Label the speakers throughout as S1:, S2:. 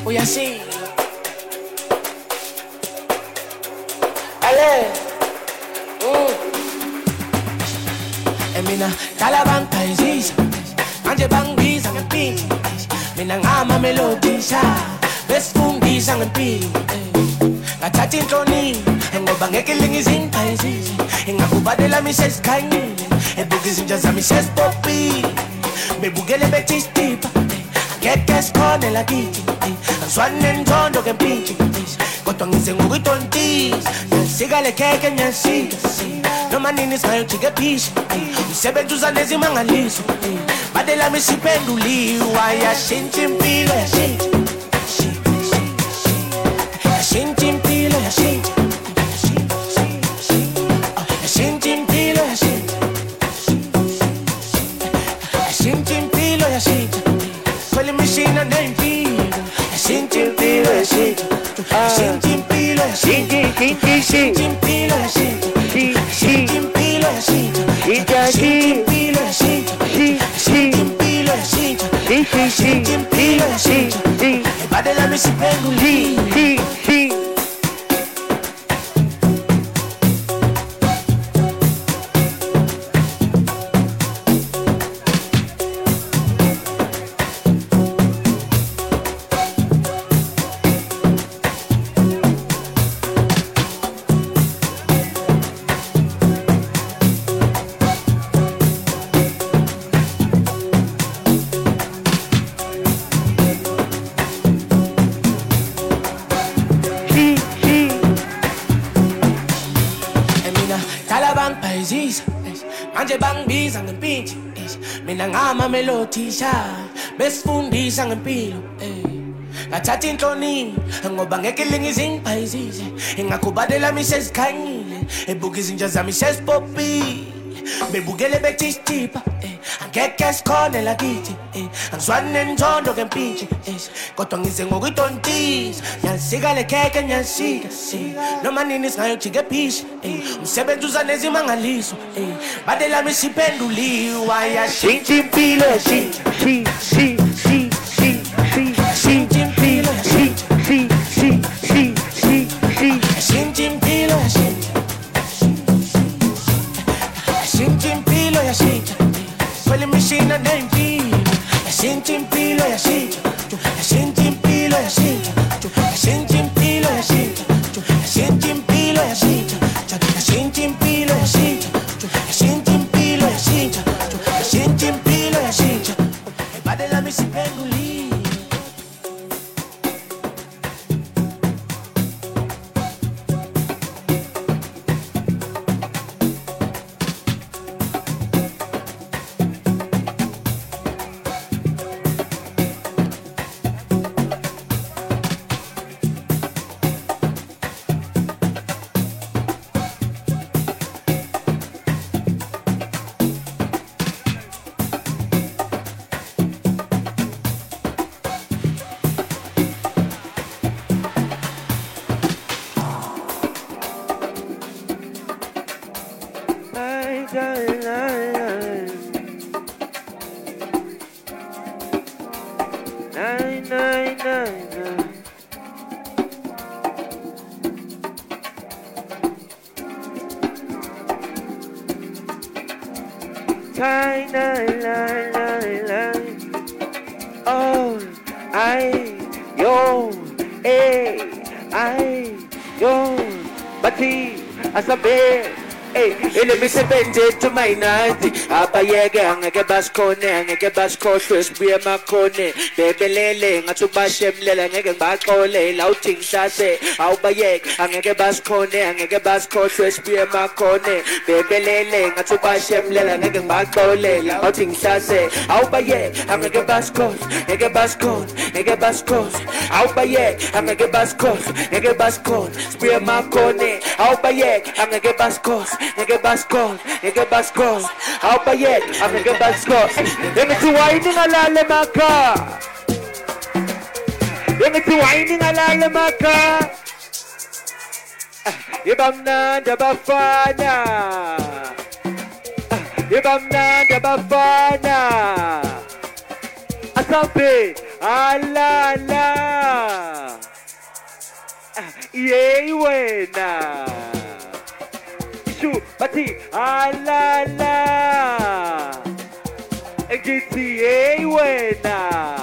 S1: We are seeing. Ale. Emina talabang paisisa. Manje bang bisa ngempini. Mina ngama melodisa. Best fungisa ngempini. Ngathathi inhloni. Ngoba ngeke lingizini paisisa. Ingakubadela mises khanyile. Ebuka izinja zami sespopi. Bebukele betistipa. Ngeke sikhone lakithi. Angizwane ntondo kempintshe. Kodwa ngize ngokuyitontisa. Ngisika le kheke nyasika. Noma nini singayojika phisha. Umsebenzi uzanezimangaliso. Badela misipenduliwa. Yashintsha impilo yashintsha. Yashintsha impilo yashintsha. Yashintsha impilo yashintsha. Yashintsha impilo yashintsha. Kweli mishina nempilo. Yashintsha impilo yashintsha. Yashintsha impilo yashintsha. Yashintsha impilo yashintsha. Yashintsha impilo yashintsha. Yashintsha impilo yashintsha. Yashintsha impilo yashintsha. Yashintsha impilo yashintsha. Badela misipenduliwa. Manje bangibiza ngempintshi. Mina ngama melodisha. Besifundisa ngempilo. Ngathatha inhloni. Ngoba ngeke lingizini paisisa. Ingakubadela misezikhanyile. Ebuka izinja zami sespopi. Bebukele betistipa. Angeke sikhone lakithi. Angizwane ntondo kempintshe. Kodwa ngize ngokuyitontisa. Ngisika le kheke nyasika. Noma nini singayojika phisha. Umsebenzi uzanezimangaliso. Badela misipenduliwa. Yashintsha impilo yashintsha. Yashintsha impilo yashintsha. Yashintsha impilo yashintsha. Yashintsha impilo yashintsha. Kweli mishina nempilo. Yashintsha impilo yashintsha. Yashintsha impilo yashintsha. Yashintsha impilo yashintsha. Yashintsha impilo yashintsha. Yashintsha impilo yashintsha. Yashintsha impilo yashintsha. Yashintsha impilo yashintsha. Badela misipenduliwa. Imisebenzi tumayinazi abayeke angeke basikhone angeke basikhohlwe sibuye emakhone bebelele ngathi ubashemlela ngeke ngibaxole la uthi ngihlase awubayeke angeke basikhone angeke basikhohlwe sibuye emakhone bebelele ngathi ubashemlela ngeke ngibaxole la uthi ngihlase awubayeke angeke basikhohlwe ngeke basikhone ngeke basikhohlwe awubayeke angeke basikhohlwe ngeke basikhone sibuye emakhone awubayeke angeke basikhohlwe ngeke basikhohlwe nigga bus goes. How about yet? I'm nigga bus goes. Let me see whining a lale maka. Let me see whining a lale maka. Ibam nanda bafana. Ibam nanda bafana. Asabe, alala yey wena ishu bathi alala ngithi yey wena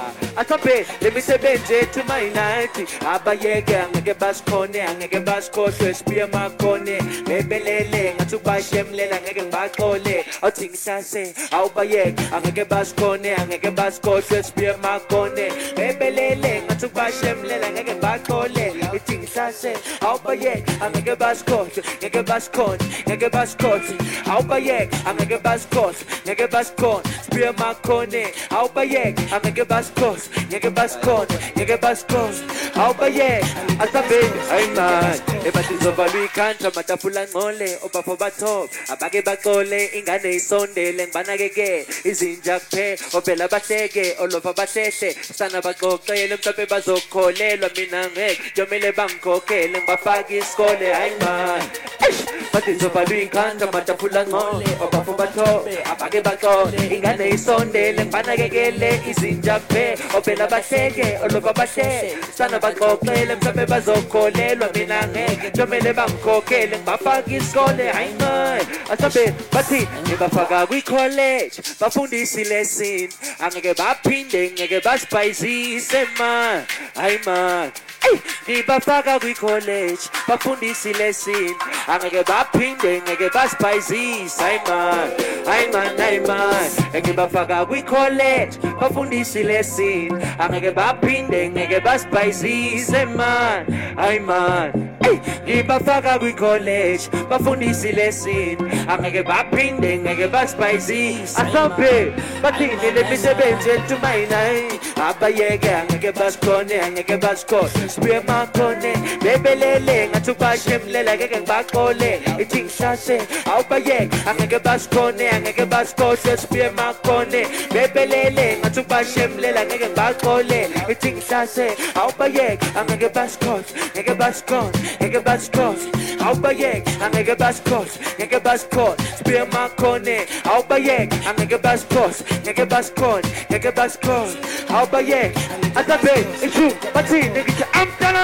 S1: asabe lemisebenzi ethu mayinathi abayeke angeke basikhone angeke basikhohlwe sibuye makhone bebelele ngathi ubashemlela angeke ngibaxole awuthi ngihlase awubayeke angeke basikhone angeke basikhohlwe sibuye makhone bebelele ngathi ubashemlela angeke ngibaxole ithi ngihlase awubayeke angeke basikhohlwe ngeke basikhone ngeke basikhohlwe awubayeke angeke basikhohlwe ngeke basikhone sibuye makhone awubayeke angeke basikhohlwe ngeke basikhone ngeke basikhone awubayeke asabeni hayiman ebasizovalwa ikhanda matafula ngcole obafo bathobe abake baxole ingane isondele ngibanakeke izinja kuphela ovela bahleke olofa bahlehle sana baxoxele mhlawumbe bazokholelwa mina ngeke njomele bangikhokhele ngibafake isikole hayiman basizovalwa ikhanda matafula ngcole obafo bathobe abake baxole ingane isondele ngibanakekele izinja kuphela ovela bahleke olofa bahleke sana baxoxele mhlawumbe bazokholelwa mina ngeke njomele bangikhokhele ngibafake isikole hayiman asabe bathi ngibafaka kwi-college bafundisi lesson angeke baphinde ngeke basibhayizise man hayiman ngibafaka kwi-college bafundisi lesson angeke baphinde ngeke basibhayizise hayiman hayiman hayiman ngibafaka kwi-college bafundisi lesson angeke baphinde ngeke basibhayizise man hayiman ngibafaka kwi-college bafundisi lesson angeke baphinde ngeke basibhayizise asambe bathini lemisebenzi ethu mayinayi abayeke angeke basikhone angeke basikhone sibuye makhone bebelele ngathi ubashemlela ngeke ngibaxole ithi ngihlase awubayeke angeke basikhone angeke basikhohlwe sibuye makhone bebelele ngathi ubashemlela ngeke ngibaxole ithi ngihlase awubayeke angeke basikhohlwe ngeke basikhone ngeke basikhohlwe awubayeke angeke basikhohlwe ngeke basikhone sibuye makhone awubayeke angeke basikhohlwe ngeke basikhone ngeke basikhone awubayeke asabe ishu bathini ngithi amtana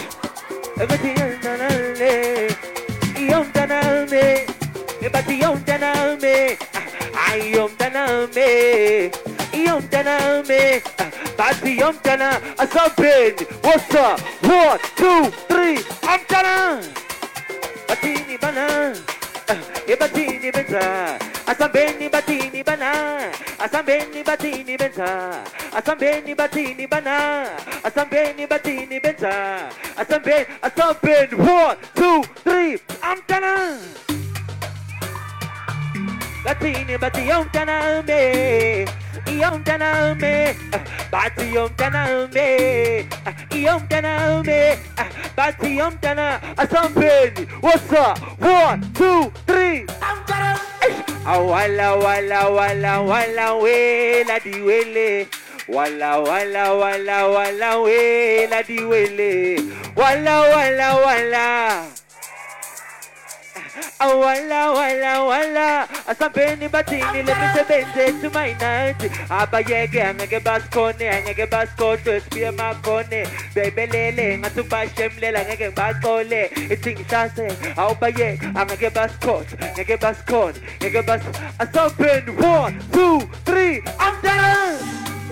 S1: ebathi yantana le yantana me ebathi yantana me ayomtana me yantana me bathi yantana asabe what's up 1 2 3 amtana batini bana ebatini benza asambeni batini bana asambeni batini benza asambeni batini bana asambeni batini benza asambeni 1 2 3 I'm done batini batiyom dana me yom dana me batiyom dana me yom dana me batiyom dana asambeni what's up 1 2 3 I'm done wala wala wala wala we la diwele wala wala wala wala we la diwele wala wala wala wala wala wala asambeni batini lemisebenzi to my night abayeke angeke basikhone angeke basikhohlwe sibuye makhone bebelele ngathi ubashemlela ngeke ngibaxole ithi ngihlase awubayeke angeke basikhohlwe ngeke basikhone ngeke bas asambeni 1 2 3 I'm done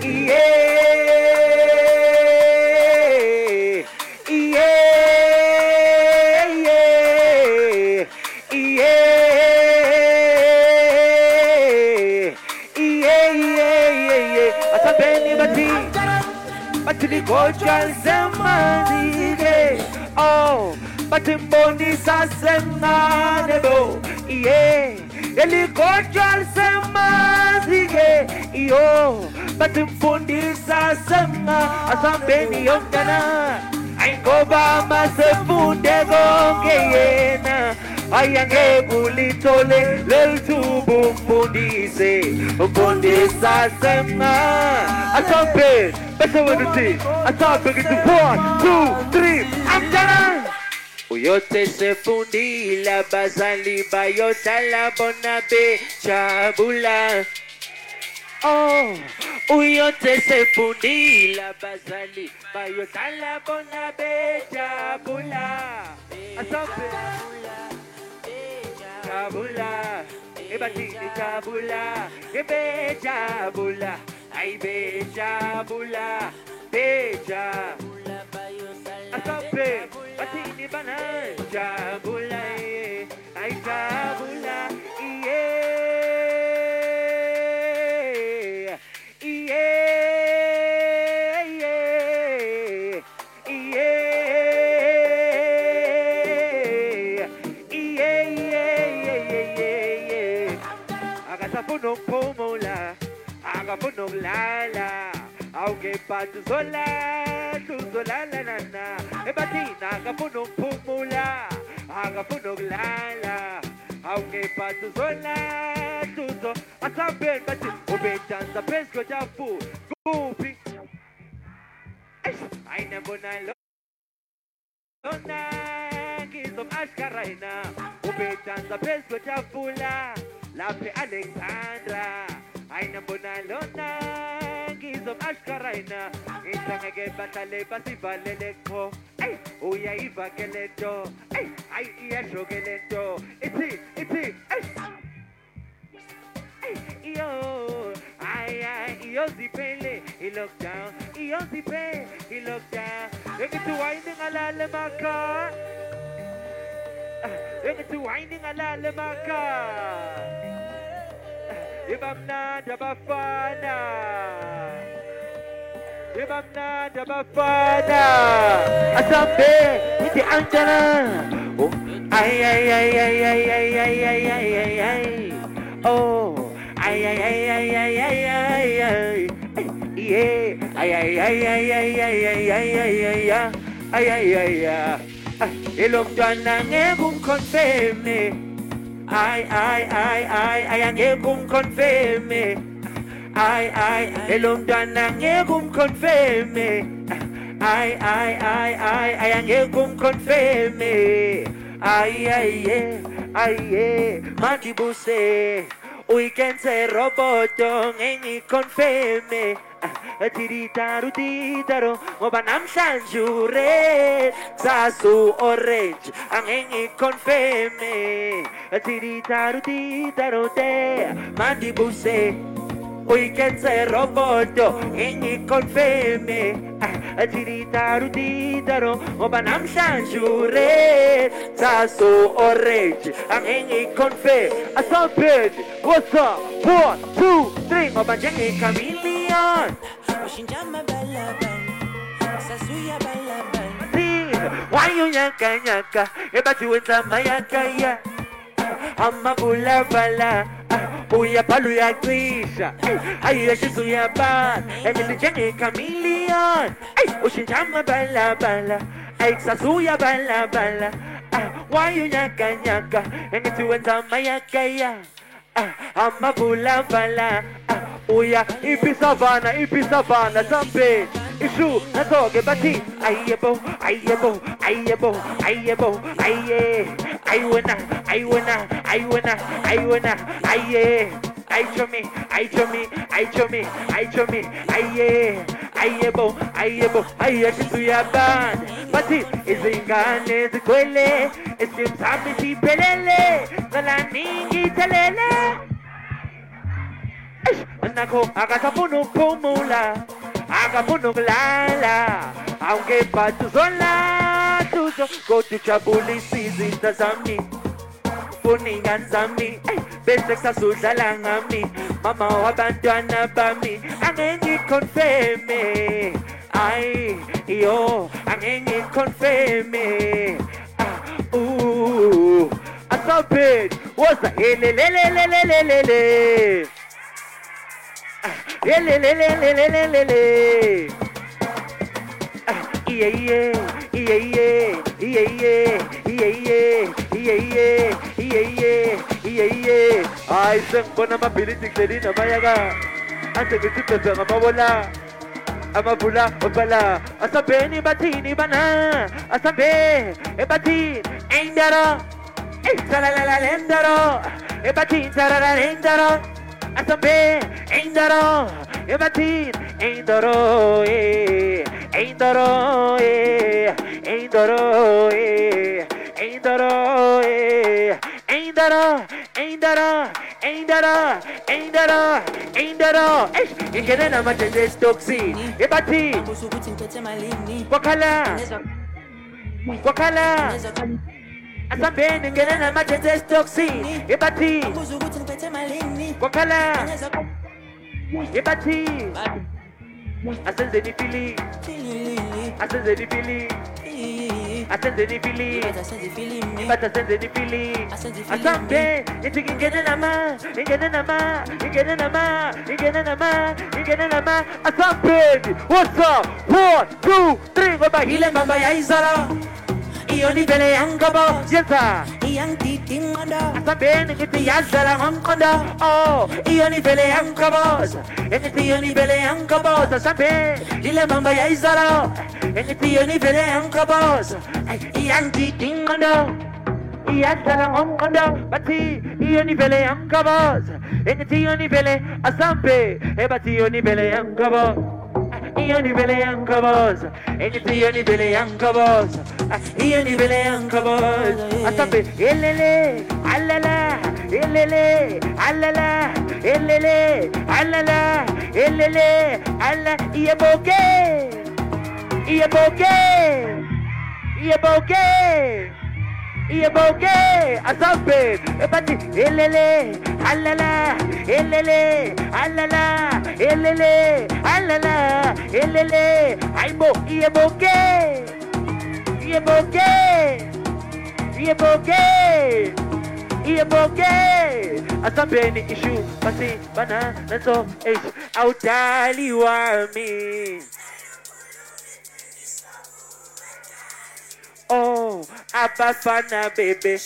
S1: Batili kochal semazige oh batimboni sasemane bo eli kochal semazige yo batimfundi sasema asambeni yongana aingoba masefunde gonge yena ayange bulitole leltubu mfundise mfundisa sema asambe better with the team asambe get to 1 2 3 I'm done uyote se fundi la bazali bayota la bonabe chabula Oh, uyote sefundila bazali, bayodala bona bejabula. Asabe jabula, ebatini jabula, bejabula, ay bejabula, beja. Asabe batini bana jabula, ay jabula, Agasapunong pomola, agapunong lala, auge patuzola, tuzola la na na, ebatina agapunong pomola, agapunong lala, auge patuzola, tuzo, asaben bati, ubejan sa pesko jafu, gupi, ay nabonalo. Lona, gizom ashkaraina, ubejan sa pesko jafula, lapi Alexandra, ay nabona lona, gizom ashkaraina, isang batale pasibaleleko, ay, uya iba gelento, ay, iya shogelento, iti, ay, yo, yo zipele, he looked down, yo zipe, he looked down. Look at the winding alalamaka. Look at the winding alalamaka. Ibamna dabafana. Ibamna dabafana. Asambe, iti anjana. Oh, ay. Oh. Ay, ilong dyan na ngekong confirme. Ay, ngekong confirme. Ay, ilong dyan na ngekong confirme. Ay, ngekong confirme. Ay, matibuse. Weekend se roboto ngengi confirme Titaro Mobanam sanjure Sasu orange Ngengi confirme Titaro te Mandibuse Weekend se roboto ngengi confirme Titaro Mobanam sanjure Sasu orange Ngengi confirme Asabed What's up? 1, 2, 3 Mabanjang chameleon
S2: Oshinjama balaban Sasuya balaban
S1: Why you nyaka Eba tuwenta mayakaya Amma bula bala Uya palu ya kwisha Ayo shizu ya ba Ejilijenge chameleon Oshinjama bala Sasuya bala Why you nyaka Eba tuwenta mayakaya Amma bula bala Uya ipi savana Zambe Isu natoge bati Ayebo Aye Aye Ayebo Aye Shituyaban Bati Izingane zikwele Isimsami tipelele Nalaningi telele Nako agasapunong pomula Agapunong lala Aunque patuzola Tuzo Go to Chabuli Sizita Zami Puningan Zami Besek sa suzalang ami Mama wabandwana bami Ang engi confirme Ay Iyo Ang engi confirme Asabit What's that? Lelelelelelelelele Ay, sang po na mabilis iklari na mayaga Ang sagot ito sa mawala Amabula, wabala Asabi ni batini bana Asabi, batin Indaro, salalalendaro Batin, salalalendaro Asambe, Indaro, Ebatin, Indaro, Indaro, Indaro, Indaro, Indaro, Indaro, Indaro, Indaro, Indaro. You get in a much in this toxin. Ebati, Wakala, Wakala. Asambe, you get in a much in this toxin. Ebati, Wakala, Ebati. Ascend Philly, Ascend Philly, Ascend Philly, but Ascend Philly. Asambe, you get in a man, you get in a man, you get in a man, you get in a man, you get in a man. Asambe, what's up? 1, 2, 3, go by Hile Mamba Yaizara. Ioni Bele Angabo, Jetta, Yang Titing Manda, Asambe, the Yazara Ankonda, oh, Ioni Bele Angabos, and the Ioni Bele Angabos, Asambe, Hile Mamba Yaizara, and the Ioni Bele Angabos, Yang Titing Manda. Yazara Ankonda, but he Ioni Bele Angabos, and the Ioni Bele Asambe, but Ioni Bele Angabos. Ioni Bele Angabos, and the Ioni Bele Angabos, Ioni Bele Angabos, Asambe, Elele, Alala, Elele, Alala, Elele, Alala, Elele, Alla, Iaboke, Iaboke, Iaboke. Iaboke, Asambe, Ebati, Elele, Alala, Elele, Alala, Elele, Alala, Elele, Aibo, Iaboke, Iaboke, Iaboke, Iaboke, Asambe ni issue, Pasi, Bana, Naso, H, Autali Wami. Oh, Abafana baby.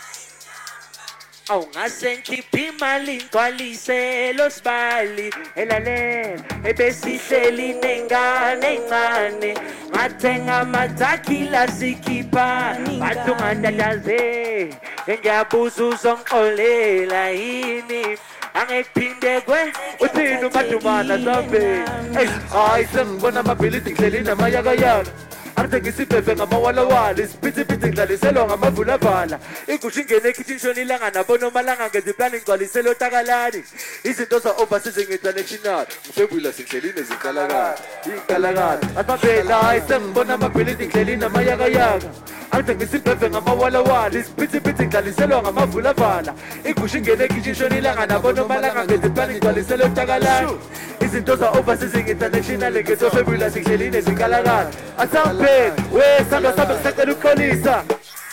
S1: Oh, ngasenti pimali kwalise los bali elale ebesiseli nengane ngane ngatenga matakila sikipa batungandadaze ngiyabuza uzongiqolela yini angephinde kwe uthini umadumana zambe hayi sengibona amabhilidi nghleli namayakayaka Artengisipepe ngamawalawala isiphithiphithi ngidlaliselwa ngamavulavala igusha ingene ekhithishoni ilanga nabona malanga ngeziplani ngigcwaliselo takalani izinto za-overseas international ngifebula singhlelini ezinkalakala iy'nkalakala asabhela isengibona amabhilidi nghleli namayakayaka Artengisipepe ngamawalawala isiphithiphithi ngidlaliselwa ngamavulavala igusha ingene ekhithishoni ilanga nabona malanga ngeziplani ngigcwaliselo takalani izinto za-overseas international ngezofebula singhlelini ezinkalakala we sanga sabe kusacela ukuxolisa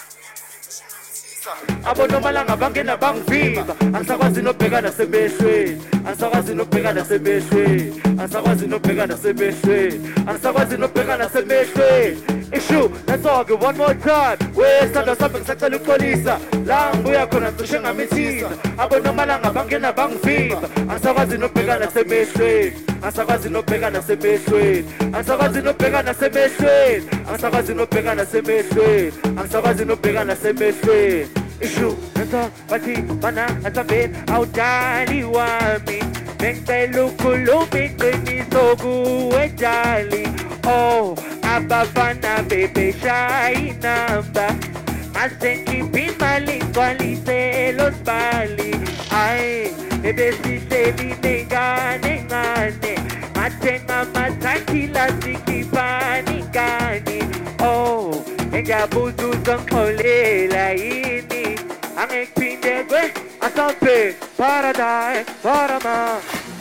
S1: abonomalanga bangena bangiviva angisakwazi nobhekana semehlweni angisakwazi nobhekana semehlweni angisakwazi nobhekana semehlweni angisakwazi nobhekana semehlweni issue let's all go one more time we sanga sabe kusacela ukuxolisa la ngibuya khona cishe ngamithina abonomalanga bangena bangiviva angisakwazi nobhekana semehlweni angisakwazi nobhekana semehlweni angisakwazi nobhekana semehlweni angisakwazi nobhekana semehlweni angisakwazi nobhekana semehlweni issue nto bathi bana atambe awudali wami bengicela ukhuluma iqiniso kuwe jali oh abafana bebeshaya inamba masengiphima imali ngigcwaliselo sibali ayi ebesihleli nengane ngane mathenga amathakila sikhipani ngani oh engiyabuza uzongixolela yini angiphinde kwe asambe paradise parama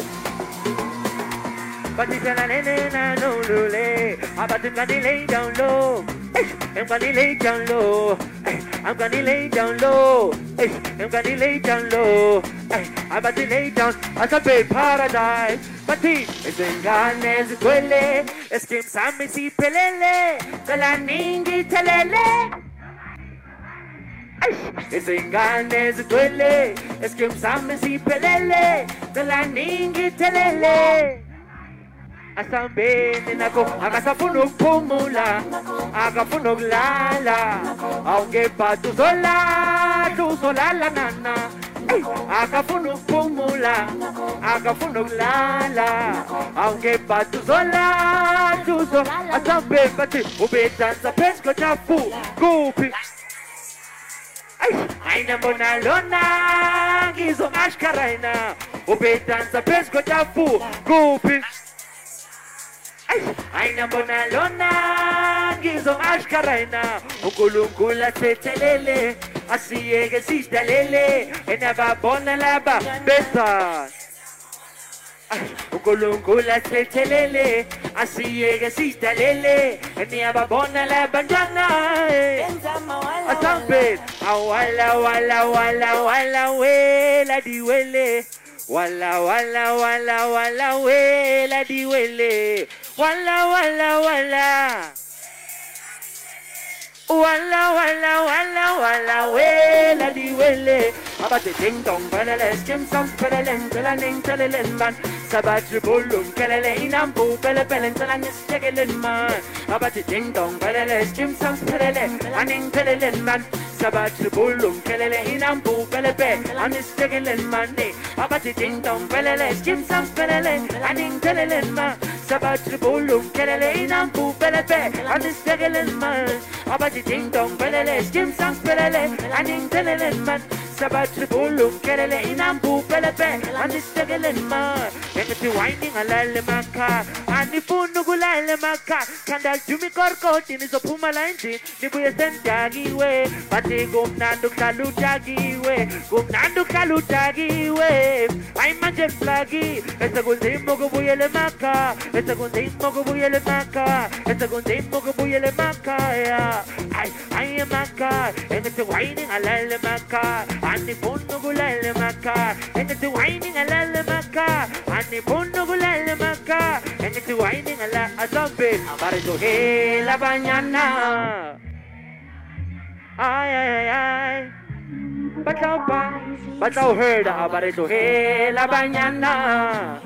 S1: but it's gonna no lule about to gonna lay down low I'm gonna lay down low I'm gonna lay down low I'm gonna lay down low I'm about to lay down asambe paradise but it's ingane zigwele eskimsami siphelele kala ningi telele izingane zigcwele eskimsami siphelele kala ningi telele asambeni nako akasafuna ukuphumula akafuna ukulala awungephatha uzolala nana akafuna ukuphumula akafuna ukulala awungebhadi uzola tuzo asambe bathi ubedansa phezu kotafu kuphi ayinambona lona ngizomashkarayina ubedansa phezu kotafu kuphi ayinambona lona ngizomashkarayina unkulunkulu asethelele asiyeke sidalele enababona laba besa unkulunkulu asethelele asiyeke sidalele enababona laba njana asambe awala wala wala wala wela diwele wala wala wala wala wela diwele wala wala wala wala wala wala wala wela diwele abate ding dong pelele skim som pelele telaning telelen man sabati bulum kelele inambu pele pele telang stegelen man abate ding dong pelele skim som pelele aning telelen man sabati bulum kelele inambu pele pele anistegelen man abate ding dong pelele skim som pelele aning telelen man sabati bulum kelele inambu pele pele anistegelen man abate ding dong pelele skim som pelele aning telelen man sabati bulum kelele inambu pele pele anistegelen man engati winding alale maka anifunu kulale maka kanda jumi korkoti nizophuma la endlini nibuye sendakiwe bathi kumnandi uhlaludakiwe kumnandi uhlaludakiwe hayi manje flagi esekunzima ukubuyela emakhaya esekunzima ukubuyela emakhaya esekunzima ukubuyela emakhaya hayi emakhaya engati winding alale maka anifunu kulale maka engati winding alale maka anifunu kulale maka engati winding ala asambe barito he la bañana ay ay ay batao herda barito he la bañana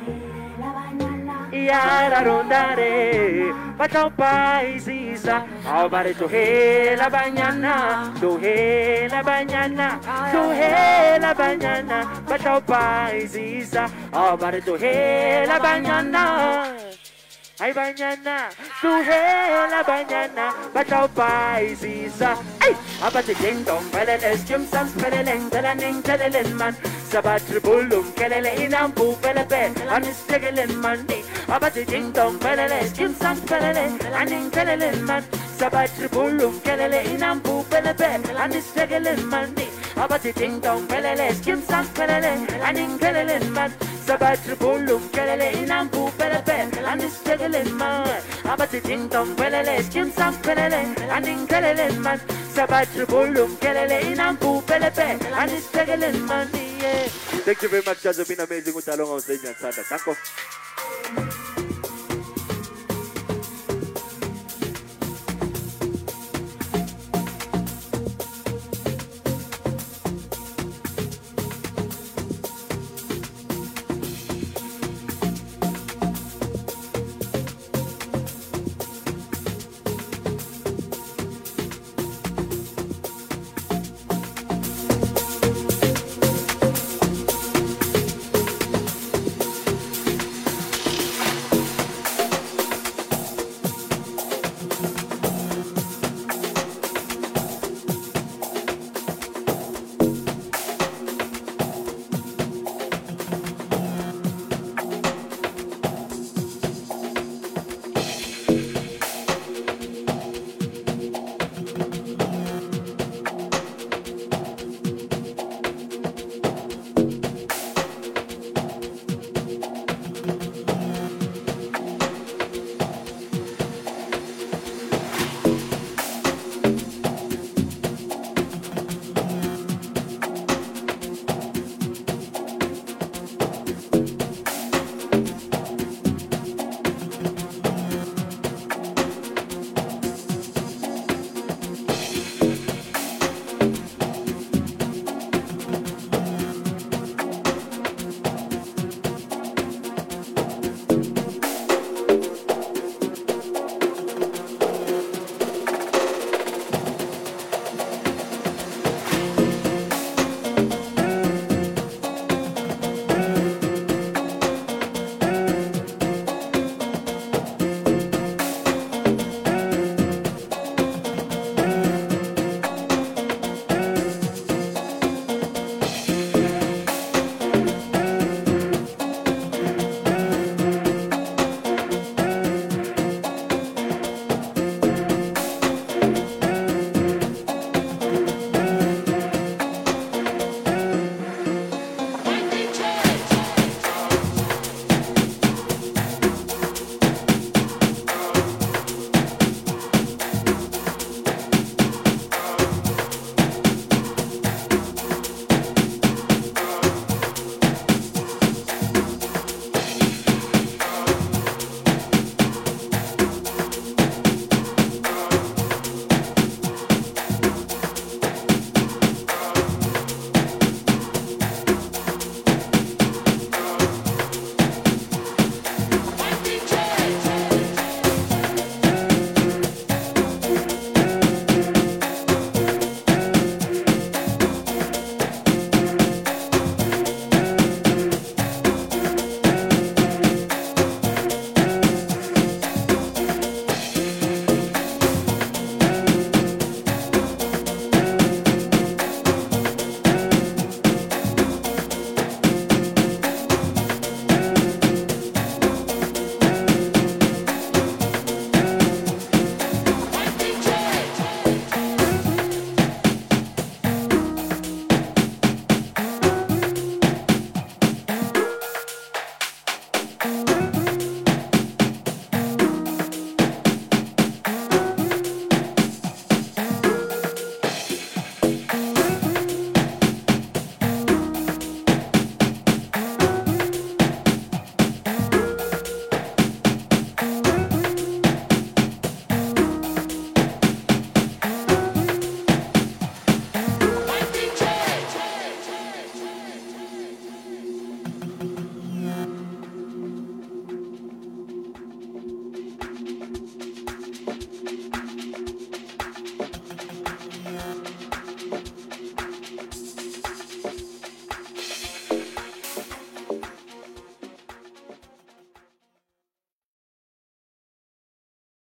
S1: Yara rondare, batao paisisa, abare to he la bañana, to he la bañana, to he la bañana, batao paisisa, abare to he la bañana. Ay bañana, tu la bañana, batao paisisa. Ay, abate ding dong, pelele, skim sam pelele, telaning telelen man, sabatri bulum, kelele inambu pelepe, anistegelen man. Abate ding dong, pelele, skim sam pelele, aning telelen man, sabatri bulum, kelele inambu pelepe, anistegelen man. Abate ding dong, pelele, skim sam pelele, aning telelen man, sabatri bulum, kelele inambu pelepe, anistegelen man. Abate ding dong, pelele, skim sam pelele, aning telelen man, sabatri bulum, kelele inambu pelepe, anistegelen man. Thank you very much, guys. It's been amazing with Talong on stage and Santa. Thank you.